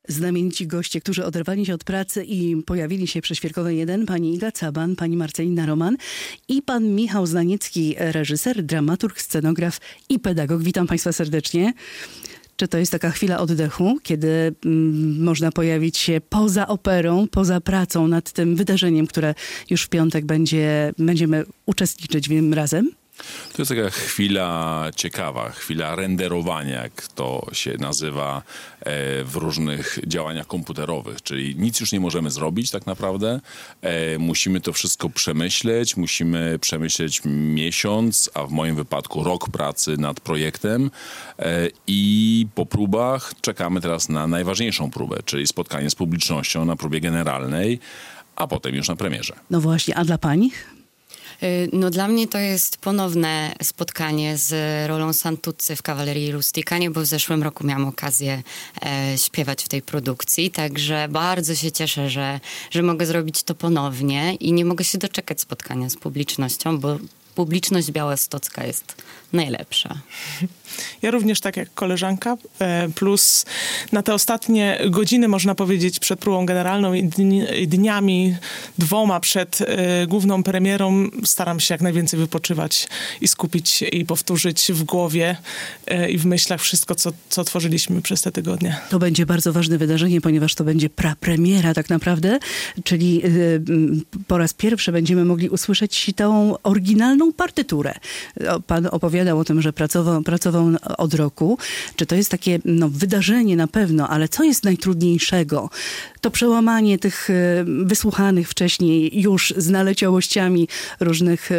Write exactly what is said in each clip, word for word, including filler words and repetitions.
Znamienici goście, którzy oderwali się od pracy i pojawili się przy Świerkowej jeden, pani Iga Caban, pani Marcelina Roman i pan Michał Znaniecki, reżyser, dramaturg, scenograf i pedagog. Witam państwa serdecznie. Czy to jest taka chwila oddechu, kiedy mm, można pojawić się poza operą, poza pracą nad tym wydarzeniem, które już w piątek będzie, będziemy uczestniczyć w nim razem? To jest taka chwila ciekawa, chwila renderowania, jak to się nazywa w różnych działaniach komputerowych. Czyli nic już nie możemy zrobić tak naprawdę. Musimy to wszystko przemyśleć, musimy przemyśleć miesiąc, a w moim wypadku rok pracy nad projektem i po próbach czekamy teraz na najważniejszą próbę, czyli spotkanie z publicznością na próbie generalnej, a potem już na premierze. No właśnie, a dla pani? No dla mnie to jest ponowne spotkanie z rolą Santuzzy w Kawalerii Rusticanie, bo w zeszłym roku miałam okazję e, śpiewać w tej produkcji, także bardzo się cieszę, że, że mogę zrobić to ponownie i nie mogę się doczekać spotkania z publicznością, bo publiczność białostocka jest najlepsza. Ja również tak jak koleżanka, plus na te ostatnie godziny, można powiedzieć, przed próbą generalną i dni, dniami dwoma przed y, główną premierą staram się jak najwięcej wypoczywać i skupić i powtórzyć w głowie y, i w myślach wszystko, co, co tworzyliśmy przez te tygodnie. To będzie bardzo ważne wydarzenie, ponieważ to będzie prapremiera tak naprawdę, czyli y, po raz pierwszy będziemy mogli usłyszeć tą oryginalną partyturę. Pan opowiadał o tym, że pracował, pracował od roku. Czy to jest takie no, wydarzenie na pewno, ale co jest najtrudniejszego? To przełamanie tych wysłuchanych wcześniej już z naleciałościami różnych,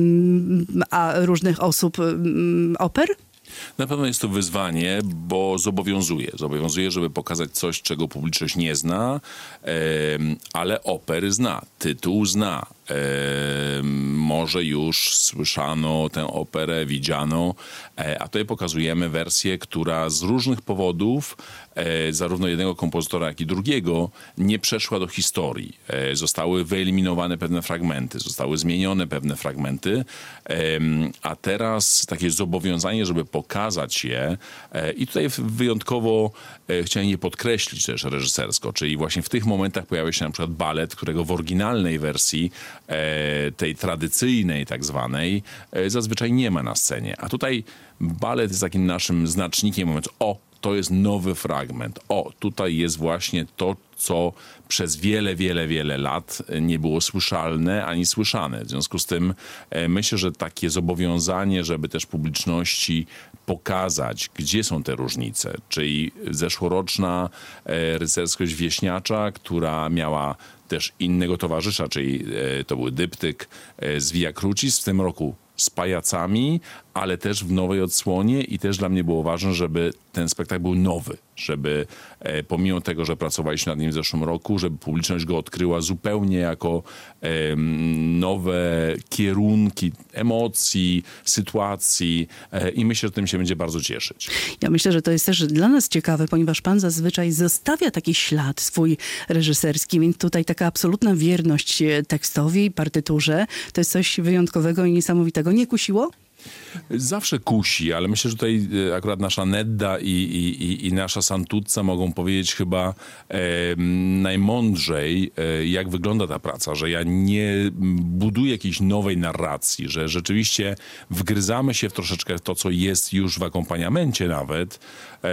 a, różnych osób oper? Na pewno jest to wyzwanie, bo zobowiązuje. Zobowiązuje, żeby pokazać coś, czego publiczność nie zna, ale opery zna, tytuł zna. Może już słyszano tę operę, widziano, a tutaj pokazujemy wersję, która z różnych powodów, zarówno jednego kompozytora, jak i drugiego, nie przeszła do historii. Zostały wyeliminowane pewne fragmenty, zostały zmienione pewne fragmenty, a teraz takie zobowiązanie, żeby pokazać je i tutaj wyjątkowo chciałem je podkreślić też reżysersko, czyli właśnie w tych momentach pojawia się na przykład balet, którego w oryginalnej wersji tej tradycyjnej tak zwanej zazwyczaj nie ma na scenie. A tutaj balet jest takim naszym znacznikiem, mówiąc, o, to jest nowy fragment. O, tutaj jest właśnie to, co przez wiele, wiele, wiele lat nie było słyszalne ani słyszane. W związku z tym e, myślę, że takie zobowiązanie, żeby też publiczności pokazać, gdzie są te różnice, czyli zeszłoroczna e, rycerskość Wieśniacza, która miała też innego towarzysza, czyli e, to był dyptyk e, z Via Crucis, w tym roku z pajacami, ale też w nowej odsłonie i też dla mnie było ważne, żeby ten spektakl był nowy, żeby e, pomimo tego, że pracowaliśmy nad nim w zeszłym roku, żeby publiczność go odkryła zupełnie jako e, nowe kierunki emocji, sytuacji e, i myślę, że tym się będzie bardzo cieszyć. Ja myślę, że to jest też dla nas ciekawe, ponieważ pan zazwyczaj zostawia taki ślad swój reżyserski, więc tutaj taka absolutna wierność tekstowi, partyturze, to jest coś wyjątkowego i niesamowitego. Nie kusiło? Zawsze kusi, ale myślę, że tutaj akurat nasza Nedda i, i, i nasza Santuzza mogą powiedzieć chyba e, najmądrzej, e, jak wygląda ta praca, że ja nie buduję jakiejś nowej narracji, że rzeczywiście wgryzamy się w troszeczkę to, co jest już w akompaniamencie nawet e,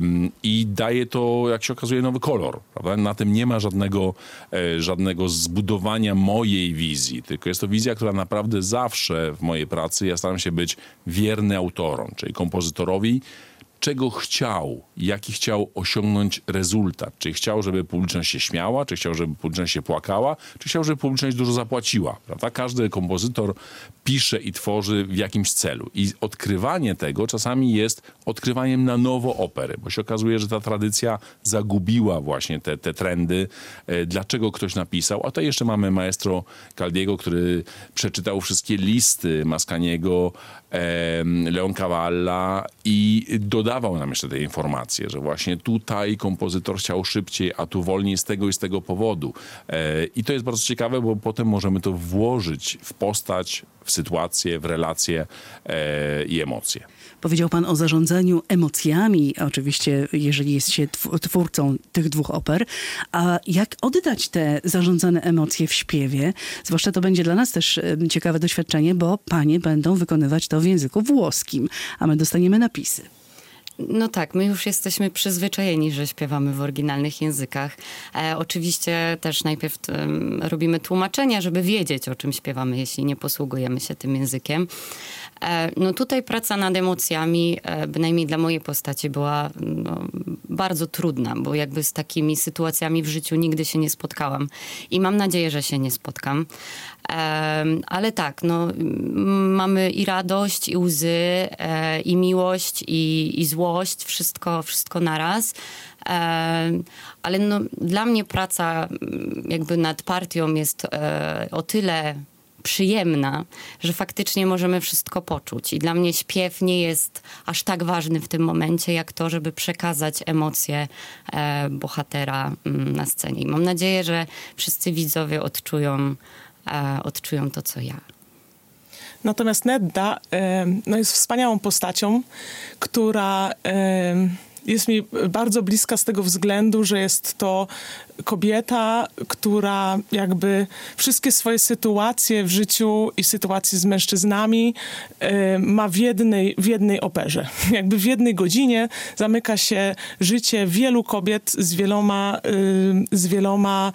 i daje to, jak się okazuje, nowy kolor. Prawda? Na tym nie ma żadnego, e, żadnego zbudowania mojej wizji, tylko jest to wizja, która naprawdę zawsze w mojej pracy, ja staram się być wierny autorom, czyli kompozytorowi, czego chciał, jaki chciał osiągnąć rezultat. Czy chciał, żeby publiczność się śmiała, czy chciał, żeby publiczność się płakała, czy chciał, żeby publiczność dużo zapłaciła. Prawda? Każdy kompozytor pisze i tworzy w jakimś celu. I odkrywanie tego czasami jest odkrywaniem na nowo opery, bo się okazuje, że ta tradycja zagubiła właśnie te, te trendy, e, dlaczego ktoś napisał. A tutaj jeszcze mamy maestro Caldiego, który przeczytał wszystkie listy Mascagniego, e, Leoncavalla i dodał dodawał nam jeszcze te informacje, że właśnie tutaj kompozytor chciał szybciej, a tu wolniej z tego i z tego powodu. E, I to jest bardzo ciekawe, bo potem możemy to włożyć w postać, w sytuację, w relacje e, i emocje. Powiedział pan o zarządzaniu emocjami, oczywiście jeżeli jest się twórcą tych dwóch oper. A jak oddać te zarządzane emocje w śpiewie? Zwłaszcza to będzie dla nas też ciekawe doświadczenie, bo panie będą wykonywać to w języku włoskim, a my dostaniemy napisy. No tak, my już jesteśmy przyzwyczajeni, że śpiewamy w oryginalnych językach. E, oczywiście też najpierw um, robimy tłumaczenia, żeby wiedzieć, o czym śpiewamy, jeśli nie posługujemy się tym językiem. E, no tutaj praca nad emocjami, e, bynajmniej dla mojej postaci, była no, bardzo trudna, bo jakby z takimi sytuacjami w życiu nigdy się nie spotkałam. I mam nadzieję, że się nie spotkam. E, ale tak, no mamy i radość, i łzy, e, i miłość, i, i złość, wszystko, wszystko naraz. E, ale no, dla mnie praca jakby nad partią jest e, o tyle przyjemna, że faktycznie możemy wszystko poczuć. I dla mnie śpiew nie jest aż tak ważny w tym momencie, jak to, żeby przekazać emocje e, bohatera m, na scenie. I mam nadzieję, że wszyscy widzowie odczują, e, odczują to, co ja. Natomiast Nedda e, no jest wspaniałą postacią, która e, jest mi bardzo bliska z tego względu, że jest to kobieta, która jakby wszystkie swoje sytuacje w życiu i sytuacje z mężczyznami y, ma w jednej, w jednej operze. Jakby w jednej godzinie zamyka się życie wielu kobiet z wieloma, y, z wieloma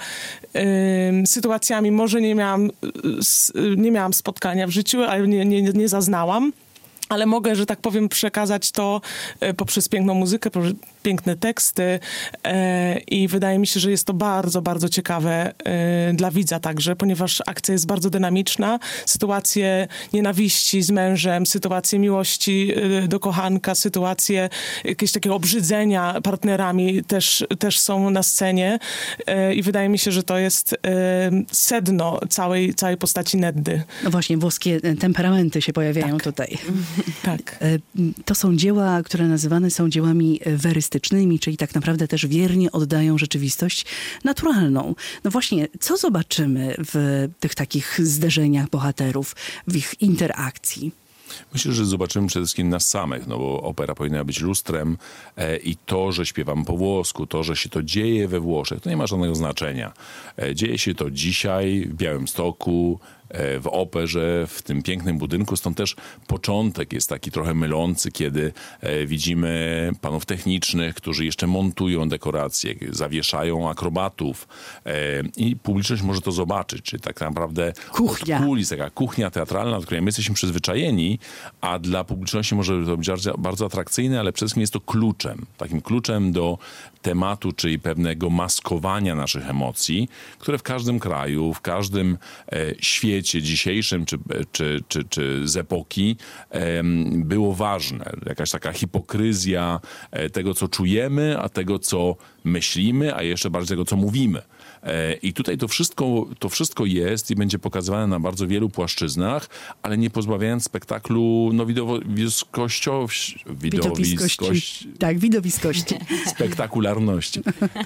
y, sytuacjami. Może nie miałam, y, nie miałam spotkania w życiu, ale nie, nie, nie zaznałam. Ale mogę, że tak powiem, przekazać to poprzez piękną muzykę, poprzez piękne teksty e, i wydaje mi się, że jest to bardzo, bardzo ciekawe e, dla widza także, ponieważ akcja jest bardzo dynamiczna. Sytuacje nienawiści z mężem, sytuacje miłości e, do kochanka, sytuacje jakiegoś takiego obrzydzenia partnerami też, też są na scenie e, i wydaje mi się, że to jest e, sedno całej, całej postaci Neddy. No właśnie, włoskie temperamenty się pojawiają tak. tutaj. Tak. To są dzieła, które nazywane są dziełami werystycznymi, czyli tak naprawdę też wiernie oddają rzeczywistość naturalną. No właśnie, co zobaczymy w tych takich zderzeniach bohaterów, w ich interakcji? Myślę, że zobaczymy przede wszystkim nas samych, no bo opera powinna być lustrem e, i to, że śpiewam po włosku, to, że się to dzieje we Włoszech, to nie ma żadnego znaczenia. E, dzieje się to dzisiaj w Białymstoku, w operze, w tym pięknym budynku. Stąd też początek jest taki trochę mylący, kiedy e, widzimy panów technicznych, którzy jeszcze montują dekoracje, zawieszają akrobatów e, i publiczność może to zobaczyć. Czyli tak naprawdę kuchnia. Od kulis, taka kuchnia teatralna, do której my jesteśmy przyzwyczajeni, a dla publiczności może to być bardzo, bardzo atrakcyjne, ale przede wszystkim jest to kluczem. Takim kluczem do tematu, czyli pewnego maskowania naszych emocji, które w każdym kraju, w każdym e, świecie dzisiejszym, czy, czy, czy, czy z epoki e, było ważne. Jakaś taka hipokryzja e, tego, co czujemy, a tego, co myślimy, a jeszcze bardziej tego, co mówimy. E, I tutaj to wszystko, to wszystko jest i będzie pokazywane na bardzo wielu płaszczyznach, ale nie pozbawiając spektaklu no, widowiskości. Widowiskości. Tak, widowiskości. Spektakularności.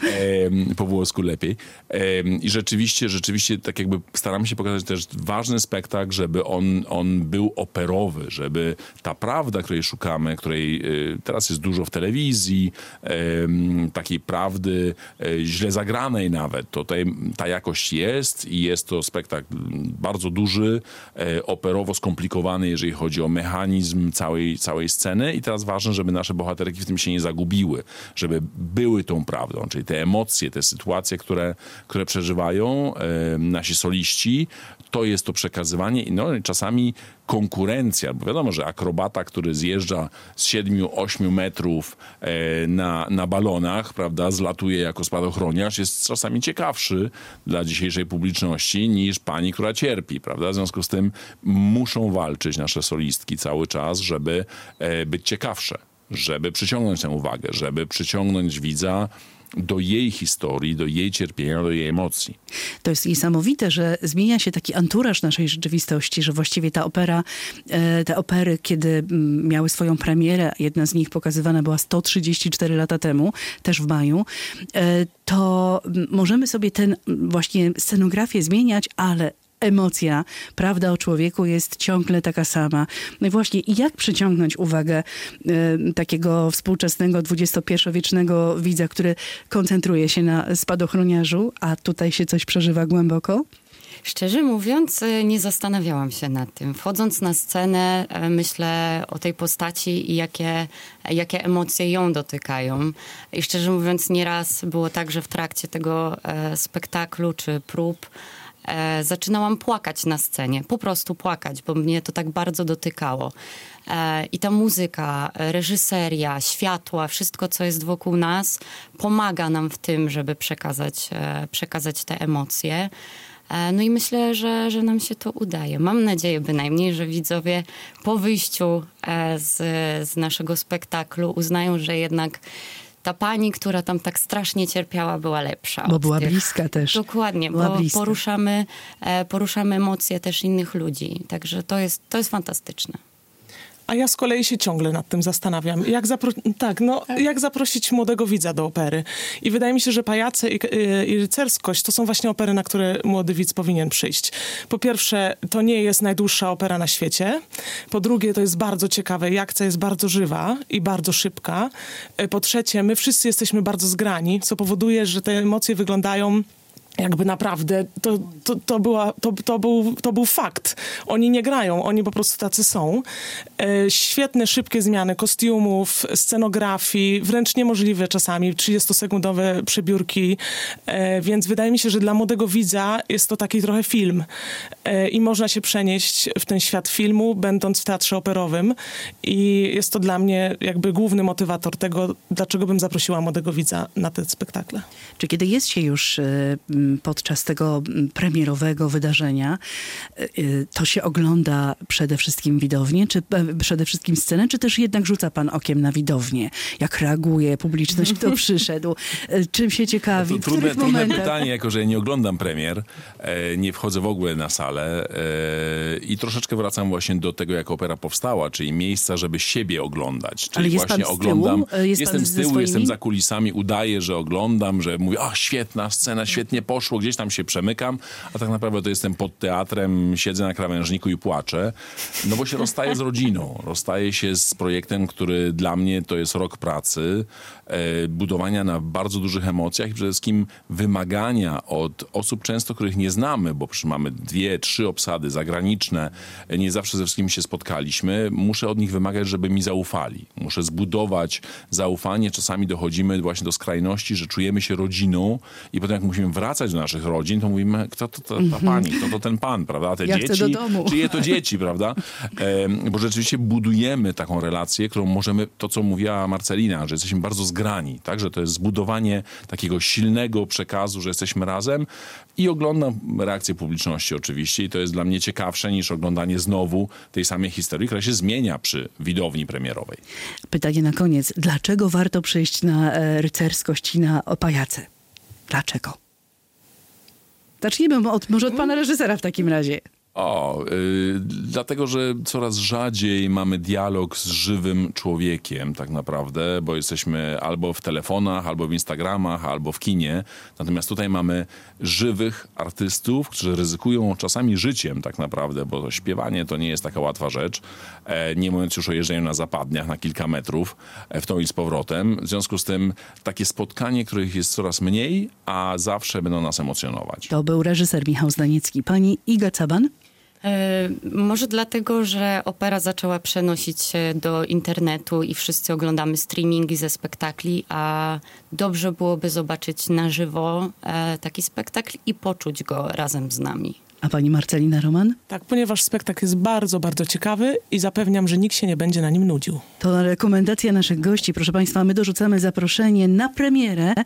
E, po włosku lepiej. E, I rzeczywiście, rzeczywiście tak jakby staramy się pokazać też ważny spektakl, żeby on, on był operowy, żeby ta prawda, której szukamy, której e, teraz jest dużo w telewizji, e, takiej prawdy e, źle zagranej nawet, to tutaj ta jakość jest i jest to spektakl bardzo duży, e, operowo skomplikowany, jeżeli chodzi o mechanizm całej, całej sceny i teraz ważne, żeby nasze bohaterki w tym się nie zagubiły, żeby były tą prawdą, czyli te emocje, te sytuacje, które, które przeżywają e, nasi soliści, to jest to przekazywanie i no, czasami konkurencja, bo wiadomo, że akrobata, który zjeżdża z siedmiu, ośmiu metrów e, na, na balonach, prawda, zlatuje jako spadochroniarz, jest czasami ciekawszy dla dzisiejszej publiczności niż pani, która cierpi, prawda? W związku z tym muszą walczyć nasze solistki cały czas, żeby e, być ciekawsze, żeby przyciągnąć tę uwagę, żeby przyciągnąć widza do jej historii, do jej cierpienia, do jej emocji. To jest niesamowite, że zmienia się taki anturaż naszej rzeczywistości, że właściwie ta opera, te opery, kiedy miały swoją premierę, jedna z nich pokazywana była sto trzydzieści cztery lata temu, też w maju, to możemy sobie ten właśnie scenografię zmieniać, ale emocja, prawda o człowieku jest ciągle taka sama. No i właśnie, jak przyciągnąć uwagę y, takiego współczesnego, dwudziestopierwowiecznego widza, który koncentruje się na spadochroniarzu, a tutaj się coś przeżywa głęboko? Szczerze mówiąc, nie zastanawiałam się nad tym. Wchodząc na scenę, myślę o tej postaci i jakie, jakie emocje ją dotykają. I szczerze mówiąc, nieraz było tak, że w trakcie tego e, spektaklu czy prób E, zaczynałam płakać na scenie, po prostu płakać, bo mnie to tak bardzo dotykało. E, I ta muzyka, reżyseria, światła, wszystko, co jest wokół nas, pomaga nam w tym, żeby przekazać, e, przekazać te emocje. E, no i myślę, że, że nam się to udaje. Mam nadzieję bynajmniej, że widzowie po wyjściu e, z, z naszego spektaklu uznają, że jednak ta pani, która tam tak strasznie cierpiała, była lepsza. Bo była tych... bliska też. Dokładnie, była bo bliska. poruszamy, poruszamy emocje też innych ludzi. Także to jest, to jest fantastyczne. A ja z kolei się ciągle nad tym zastanawiam. Jak, zapro- tak, no, tak. jak zaprosić młodego widza do opery? I wydaje mi się, że Pajace i, i, i Rycerskość to są właśnie opery, na które młody widz powinien przyjść. Po pierwsze, to nie jest najdłuższa opera na świecie. Po drugie, to jest bardzo ciekawe. I akcja jest bardzo żywa i bardzo szybka. Po trzecie, my wszyscy jesteśmy bardzo zgrani, co powoduje, że te emocje wyglądają jakby naprawdę, to, to, to, była, to, to, był, to był fakt. Oni nie grają, oni po prostu tacy są. E, świetne, szybkie zmiany kostiumów, scenografii, wręcz niemożliwe czasami, trzydziestosekundowe przebiórki, e, więc wydaje mi się, że dla młodego widza jest to taki trochę film e, i można się przenieść w ten świat filmu, będąc w teatrze operowym i jest to dla mnie jakby główny motywator tego, dlaczego bym zaprosiła młodego widza na te spektakle. Czy kiedy jest się już y, podczas tego premierowego wydarzenia, y, to się ogląda przede wszystkim widownię, czy y, przede wszystkim scenę, czy też jednak rzuca pan okiem na widownię? Jak reaguje publiczność, kto przyszedł, y, czym się ciekawi, no to w trudne, których trudne momentach? pytanie, jako że ja nie oglądam premier, e, nie wchodzę w ogóle na salę e, i troszeczkę wracam właśnie do tego, jak opera powstała, czyli miejsca, żeby siebie oglądać. Czyli Ale jest właśnie pan z oglądam, tyłu? Jest jestem pan z ze tyłu, swoimi? jestem za kulisami, udaję, że oglądam, że mówię, o świetna scena, świetnie poszło, gdzieś tam się przemykam, a tak naprawdę to jestem pod teatrem, siedzę na krawężniku i płaczę, no bo się rozstaję z rodziną, rozstaję się z projektem, który dla mnie to jest rok pracy, e, budowania na bardzo dużych emocjach i przede wszystkim wymagania od osób często, których nie znamy, bo przecież mamy dwie, trzy obsady zagraniczne, nie zawsze ze wszystkimi się spotkaliśmy, muszę od nich wymagać, żeby mi zaufali. Muszę zbudować zaufanie, czasami dochodzimy właśnie do skrajności, że czujemy się rodziną i potem jak musimy wracać do naszych rodzin, to mówimy, kto to ta, ta pani, kto to ten pan, prawda? Te Ja dzieci, chcę do domu. czyje to dzieci, prawda? E, bo rzeczywiście budujemy taką relację, którą możemy, to co mówiła Marcelina, że jesteśmy bardzo zgrani, tak? Że to jest zbudowanie takiego silnego przekazu, że jesteśmy razem i oglądam reakcję publiczności oczywiście i to jest dla mnie ciekawsze niż oglądanie znowu tej samej historii, która się zmienia przy widowni premierowej. Pytanie na koniec. Dlaczego warto przyjść na e, Rycerskość i na Pajace? Dlaczego? Zacznijmy od, może od pana reżysera w takim razie. O, y, dlatego, że coraz rzadziej mamy dialog z żywym człowiekiem tak naprawdę, bo jesteśmy albo w telefonach, albo w Instagramach, albo w kinie. Natomiast tutaj mamy żywych artystów, którzy ryzykują czasami życiem tak naprawdę, bo to śpiewanie to nie jest taka łatwa rzecz. E, nie mówiąc już o jeżdżeniu na zapadniach na kilka metrów e, w tą i z powrotem. W związku z tym takie spotkanie, których jest coraz mniej, a zawsze będą nas emocjonować. To był reżyser Michał Zdaniecki. Pani Iga Caban? E, może dlatego, że opera zaczęła przenosić się do internetu i wszyscy oglądamy streamingi ze spektakli, a dobrze byłoby zobaczyć na żywo e, taki spektakl i poczuć go razem z nami. A pani Marcelina Roman? Tak, ponieważ spektakl jest bardzo, bardzo ciekawy i zapewniam, że nikt się nie będzie na nim nudził. To rekomendacja naszych gości. Proszę państwa, my dorzucamy zaproszenie na premierę